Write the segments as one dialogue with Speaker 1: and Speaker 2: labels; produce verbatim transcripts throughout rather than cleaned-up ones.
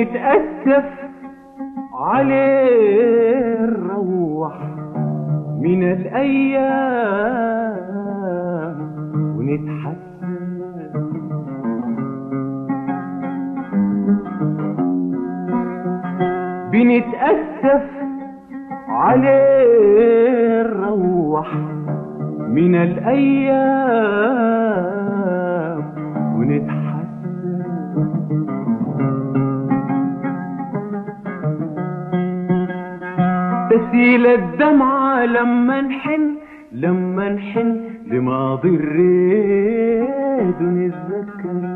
Speaker 1: بنتأسف عليه نروح من الأيام ونتحسن، بنتأسف عليه نروح من الأيام ونتحسن. تسيل الدمعة لما نحن لما نحن لماضي الريد ونتذكر.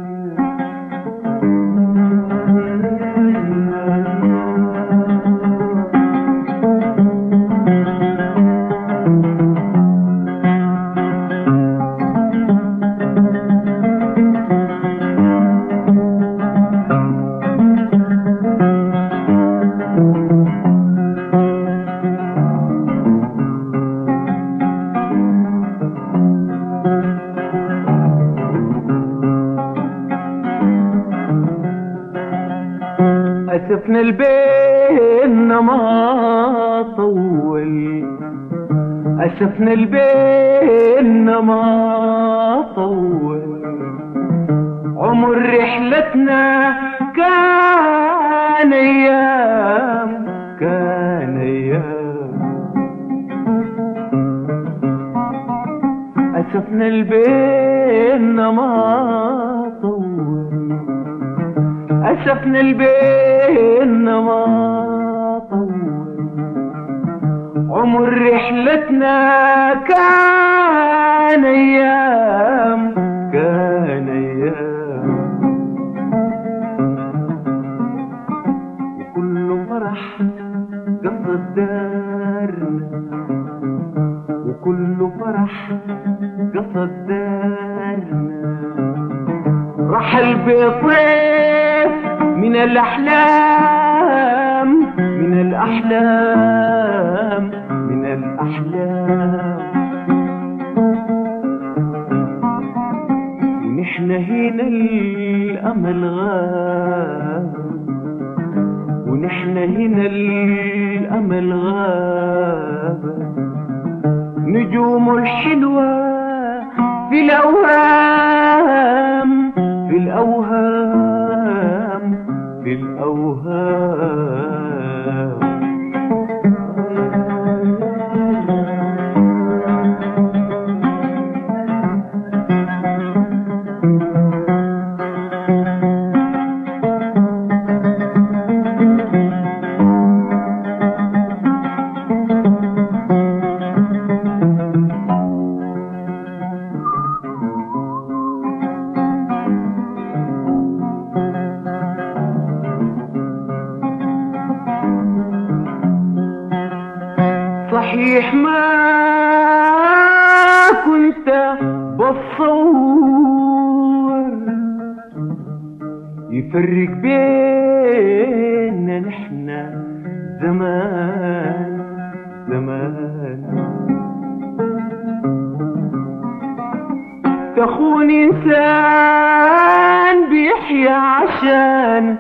Speaker 1: أسفنا البين ما طول، أسفنا البين ما طول، عمر رحلتنا كان أيام كان أيام. أسفنا البين ما طول، أسفنا البين ما طول، عمر رحلتنا كان أيام كان أيام. وكل فرح قصد دارنا، وكل فرح قصد دارنا، رحل بطيف من الأحلام من الأحلام من الأحلام. ونحن هنا الأمل غاب، ونحن هنا الأمل غاب، نجوم الحلوة في الأوهام في الأوهام في الأوهام. صحيح ما كنت بتصور يفرق بيننا نحنا زمان زمان. تخون إنسان بيحيا عشان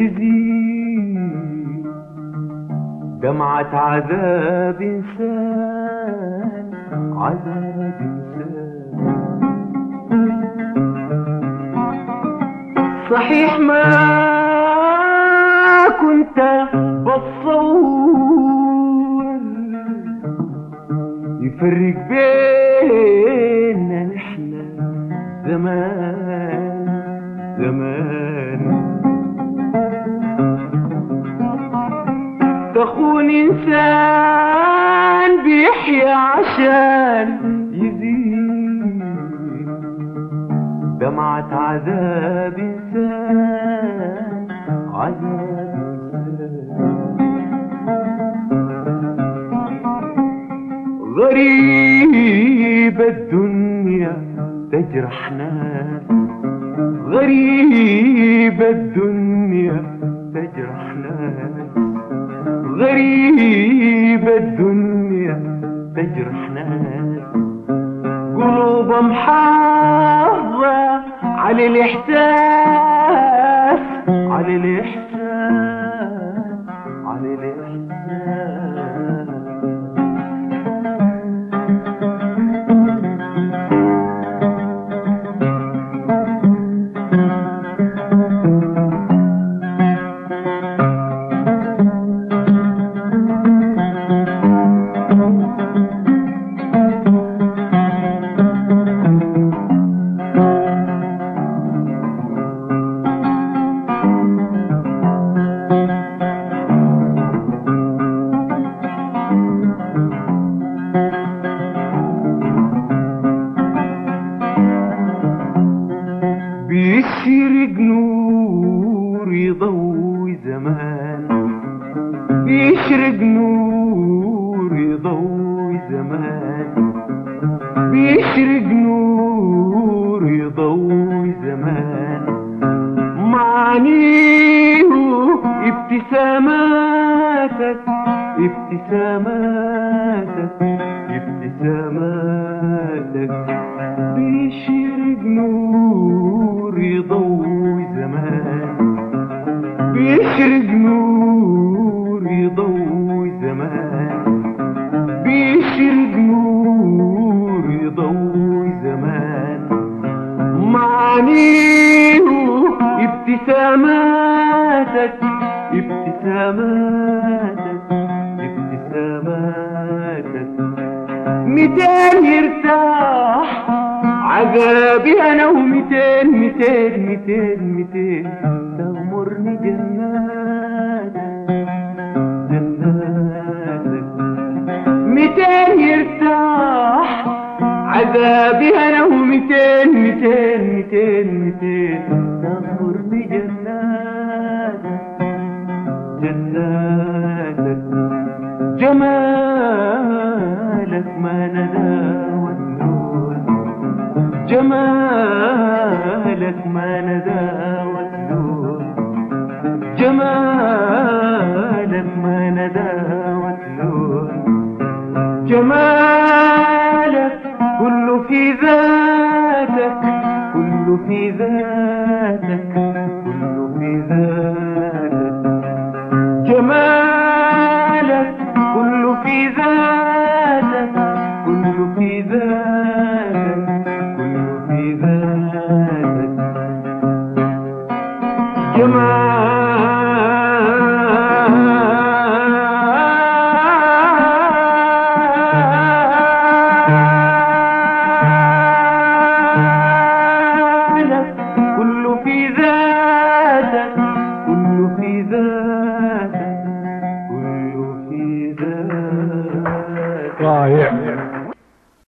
Speaker 1: يزيد، دمعة عذاب إنسان عذاب إنسان. صحيح ما كنت بتصور يفرق بيننا نحنا زمان زمان. تخون إنسان بيحيا عشان يزيد، دمعة عذاب إنسان عذاب إنسان. غريب الدنيا تجرح ناس، غريب الدنيا تجرح ناس، غريب الدنيا تجرح ناس. قلوب محافظة على الإحساس على الإحساس بيشرق نور يضوي زمان معانيه ابتساماتك ابتساماتك ابتساماتك بيشرق نور يضوي زمان بيشرق نور يضوي زمان بيشرق نور يضوي زمان معانيه ابتساماتك ابتساماتك ابتساماتك ميتين يرتاح عذابي انا وميتين ميتين ميتين ميتين تغمرني جناتك جناتك ميتين يرتاح عذابي انا وميتين ميتين ميتين ميتين تغمرني جناتك جناتك جمالك ما نداوى اللون جمالك ما نداوى اللون جمالك ما نداوى اللون جمالك كله في ذاتك كله في ذاتك كله في ذاتك جمالك كله في ذاتك كله في ذاتك كله في ذاتك جمالك كله في ذاتك كله في ذاتك كله في ذاتك
Speaker 2: رائع.